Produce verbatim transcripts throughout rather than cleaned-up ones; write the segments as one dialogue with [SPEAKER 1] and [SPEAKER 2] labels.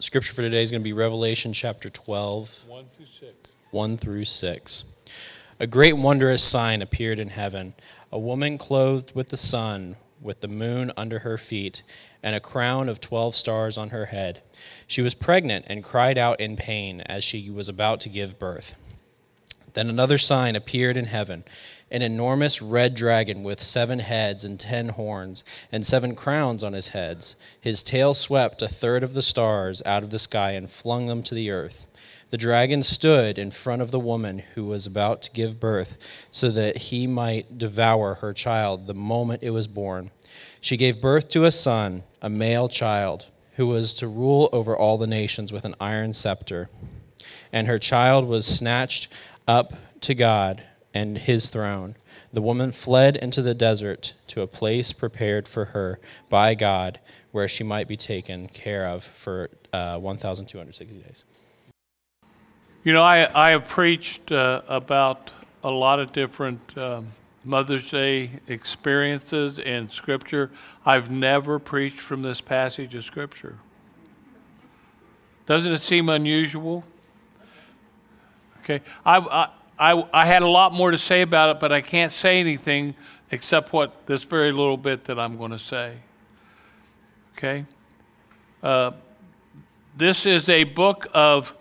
[SPEAKER 1] Scripture for today is going to be Revelation chapter twelve,
[SPEAKER 2] one through six.
[SPEAKER 1] one through six. A great wondrous sign appeared in heaven, a woman clothed with the sun, with the moon under her feet, and a crown of twelve stars on her head. She was pregnant and cried out in pain as she was about to give birth. Then another sign appeared in heaven, an enormous red dragon with seven heads and ten horns, and seven crowns on his heads. His tail swept a third of the stars out of the sky and flung them to the earth. The dragon stood in front of the woman who was about to give birth, so that he might devour her child the moment it was born. She gave birth to a son, a male child, who was to rule over all the nations with an iron scepter. And her child was snatched up to God and his throne. The woman fled into the desert to a place prepared for her by God, where she might be taken care of for uh, one thousand two hundred sixty days.
[SPEAKER 2] You know, I, I have preached uh, about a lot of different um, Mother's Day experiences in Scripture. I've never preached from this passage of Scripture. Doesn't it seem unusual? Okay, I, I, I, I had a lot more to say about it, but I can't say anything except what this very little bit that I'm going to say. Okay? Uh, this is a book of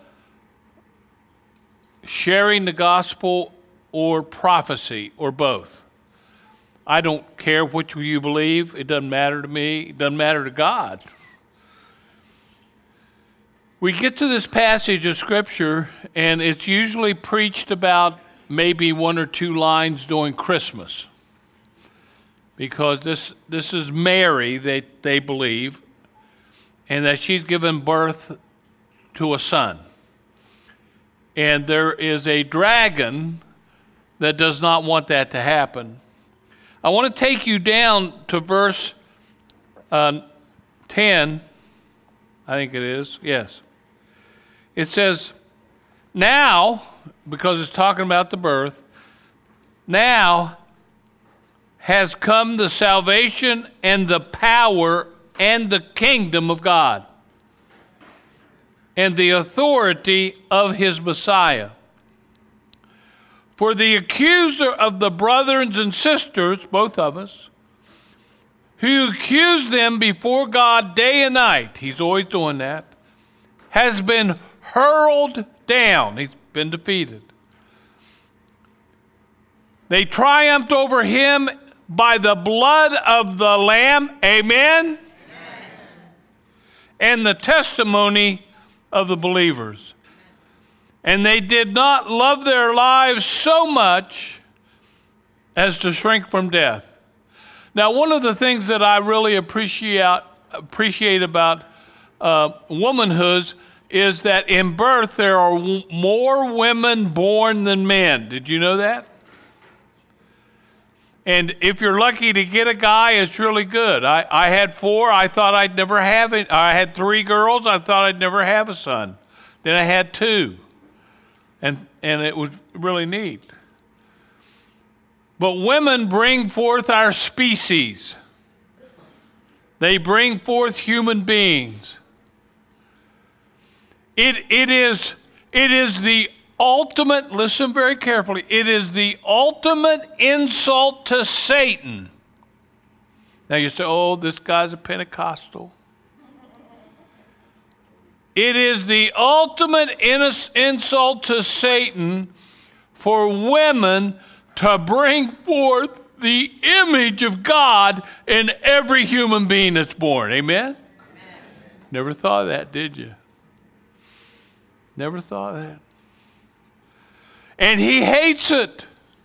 [SPEAKER 2] sharing the gospel or prophecy, or both. I don't care which you believe. It doesn't matter to me. It doesn't matter to God. We get to this passage of Scripture, and it's usually preached about maybe one or two lines during Christmas, because this this is Mary, they, they believe, and that she's given birth to a son. And there is a dragon that does not want that to happen. I want to take you down to verse uh, ten, I think it is, yes. It says, now, because it's talking about the birth, now has come the salvation and the power and the kingdom of God and the authority of his Messiah. For the accuser of the brothers and sisters, both of us, who accuse them before God day and night, he's always doing that, has been hurled down. He's been defeated. They triumphed over him by the blood of the Lamb, amen? Amen. And the testimony of the believers. And they did not love their lives so much as to shrink from death. Now, one of the things that I really appreciate appreciate about uh, womanhoods is that in birth there are w- more women born than men. Did you know that? And if you're lucky to get a guy, it's really good. I, I had four. I thought I'd never have it. I had three girls. I thought I'd never have a son. Then I had two. And, and it was really neat. But women bring forth our species. They bring forth human beings. It, it is, it is the ultimate, listen very carefully, it is the ultimate insult to Satan. Now you say, oh, this guy's a Pentecostal. It is the ultimate insult to Satan for women to bring forth the image of God in every human being that's born. Amen? Amen. Never thought of that, did you? Never thought of that. And he hates it.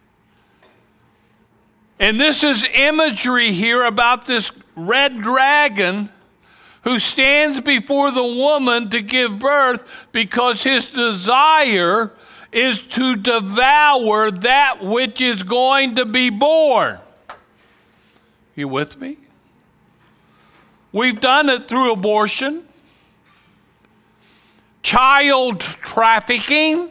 [SPEAKER 2] And this is imagery here about this red dragon who stands before the woman to give birth because his desire is to devour that which is going to be born. You with me? We've done it through abortion, child trafficking,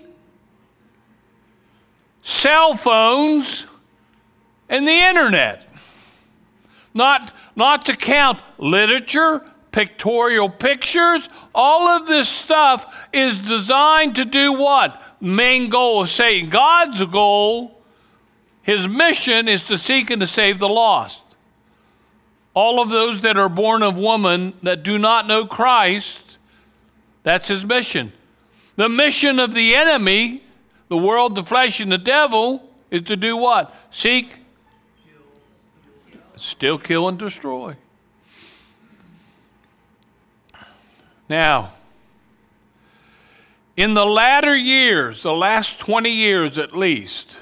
[SPEAKER 2] cell phones, and the internet. Not, not to count literature, pictorial pictures. All of this stuff is designed to do what? Main goal of Satan. God's goal, his mission, is to seek and to save the lost. All of those that are born of woman that do not know Christ, that's his mission. The mission of the enemy, the world, the flesh, and the devil, is to do what? Seek, still kill, and destroy. Now, in the latter years, the last twenty years at least,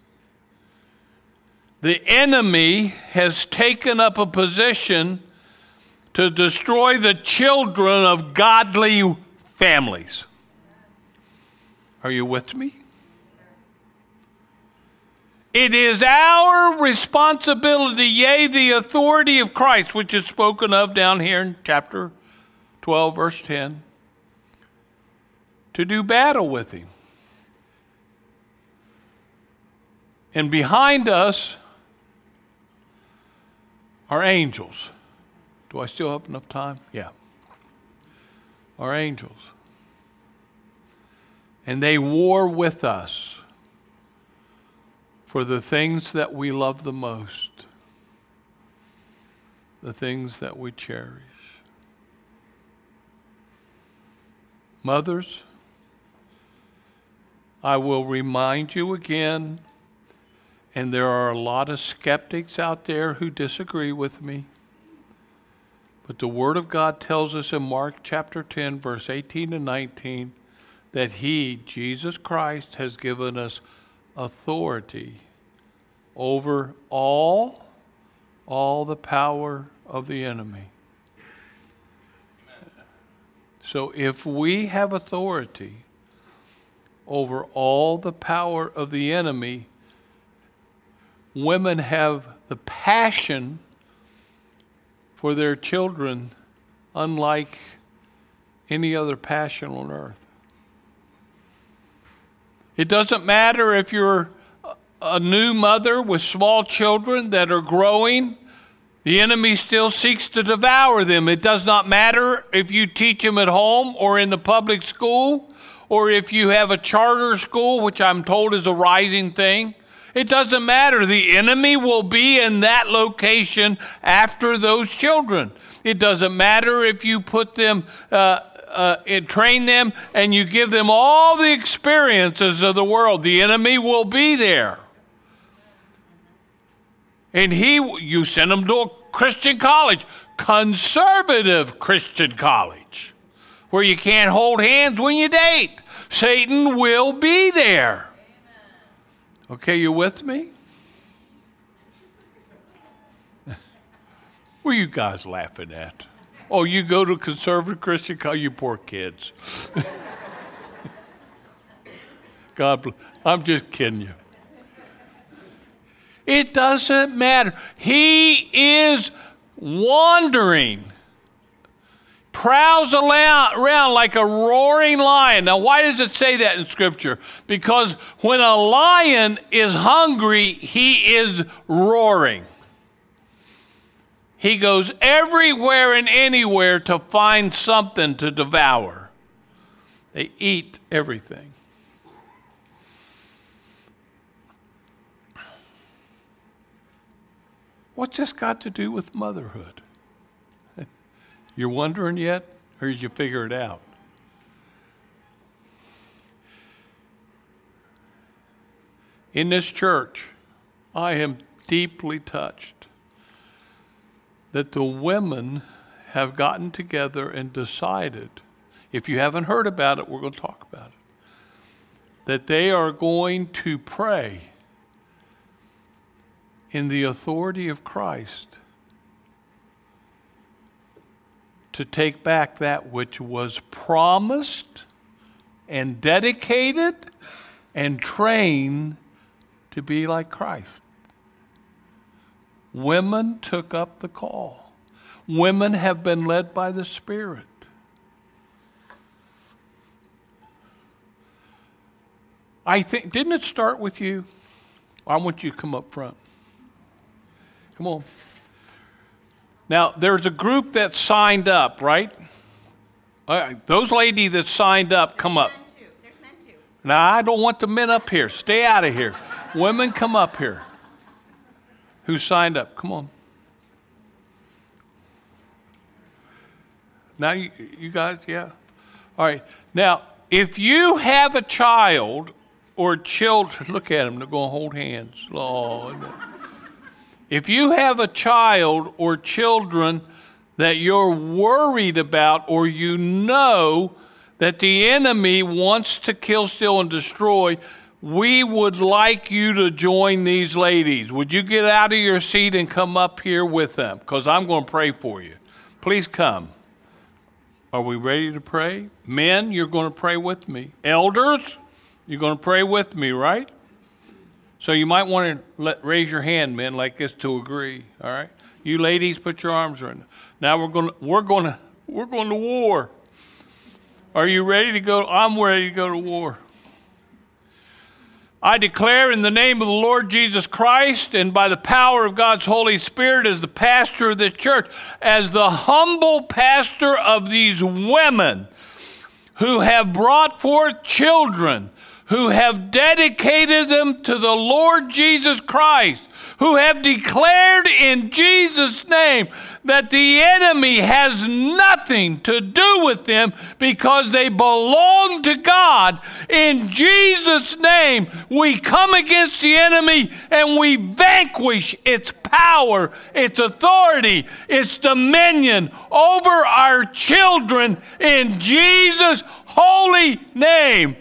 [SPEAKER 2] the enemy has taken up a position to destroy the children of godly families. Are you with me? It is our responsibility, yea, the authority of Christ, which is spoken of down here in chapter twelve, verse ten, to do battle with him. And behind us are angels. Do I still have enough time? Yeah. Are angels. And they war with us for the things that we love the most, the things that we cherish. Mothers, I will remind you again, and there are a lot of skeptics out there who disagree with me, but the Word of God tells us in Mark chapter ten, verse eighteen and nineteen, that he, Jesus Christ, has given us authority over all, all the power of the enemy. So if we have authority over all the power of the enemy, women have the passion for their children unlike any other passion on earth. It doesn't matter if you're a new mother with small children that are growing, the enemy still seeks to devour them. It does not matter if you teach them at home or in the public school, or if you have a charter school, which I'm told is a rising thing. It doesn't matter. The enemy will be in that location after those children. It doesn't matter if you put them, uh, uh, and train them, and you give them all the experiences of the world. The enemy will be there. And he, you send them to a Christian college, conservative Christian college, where you can't hold hands when you date. Satan will be there. Okay, you with me? What are you guys laughing at? Oh, you go to conservative Christian college, you poor kids. God bless. I'm just kidding you. It doesn't matter. He is wandering, prowls around like a roaring lion. Now, why does it say that in Scripture? Because when a lion is hungry, he is roaring. He goes everywhere and anywhere to find something to devour. They eat everything. What's this got to do with motherhood? You're wondering yet, or did you figure it out? In this church, I am deeply touched that the women have gotten together and decided, if you haven't heard about it, we're going to talk about it, that they are going to pray in the authority of Christ to take back that which was promised and dedicated and trained to be like Christ. Women took up the call. Women have been led by the Spirit. I think, didn't it start with you? I want you to come up front. Come on. Now, there's a group that signed up, right? All right, those ladies that signed up, come up.
[SPEAKER 3] There's men too.
[SPEAKER 2] Now, I don't want the men up here. Stay out of here. Women, come up here. Who signed up? Come on. Now, you, you guys, yeah. All right. Now, if you have a child or children, look at them, they're going to hold hands. Lord. If you have a child or children that you're worried about, or you know that the enemy wants to kill, steal, and destroy, we would like you to join these ladies. Would you get out of your seat and come up here with them? Because I'm going to pray for you. Please come. Are we ready to pray? Men, you're going to pray with me. Elders, you're going to pray with me, right? So you might want to let, raise your hand, men, like this to agree. All right. You ladies, put your arms around. Now we're going to we're going to we're going to war. Are you ready to go? I'm ready to go to war. I declare in the name of the Lord Jesus Christ and by the power of God's Holy Spirit as the pastor of this church, as the humble pastor of these women who have brought forth children, who have dedicated them to the Lord Jesus Christ, who have declared in Jesus' name that the enemy has nothing to do with them because they belong to God. In Jesus' name, we come against the enemy and we vanquish its power, its authority, its dominion over our children in Jesus' holy name.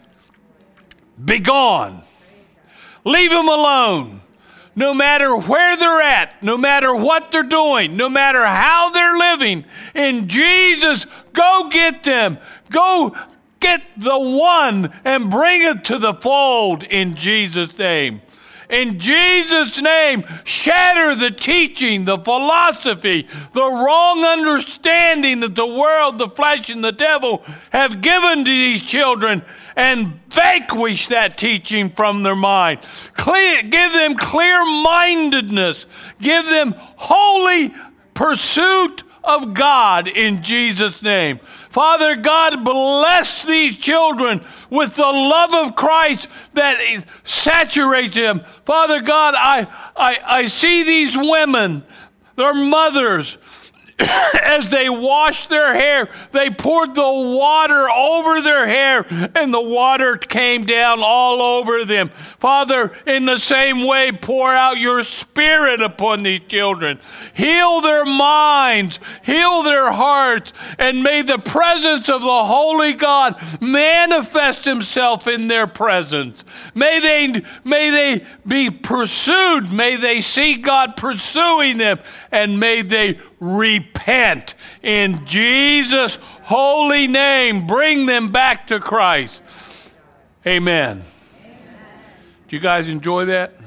[SPEAKER 2] Be gone. Leave them alone. No matter where they're at, no matter what they're doing, no matter how they're living, in Jesus, go get them. Go get the one and bring it to the fold in Jesus' name. In Jesus' name, shatter the teaching, the philosophy, the wrong understanding that the world, the flesh, and the devil have given to these children, and vanquish that teaching from their mind. Clear, give them clear-mindedness. Give them holy pursuit of God in Jesus' name. Father God, bless these children with the love of Christ that saturates them. Father God, I, I, I see these women, their mothers, as they washed their hair, they poured the water over their hair, and the water came down all over them. Father, in the same way, pour out your Spirit upon these children. Heal their minds, heal their hearts, and may the presence of the Holy God manifest himself in their presence. May they, may they be pursued. May they see God pursuing them, and may they repent in Jesus' holy name. Bring them back to Christ. Amen. Amen. Did you guys enjoy that?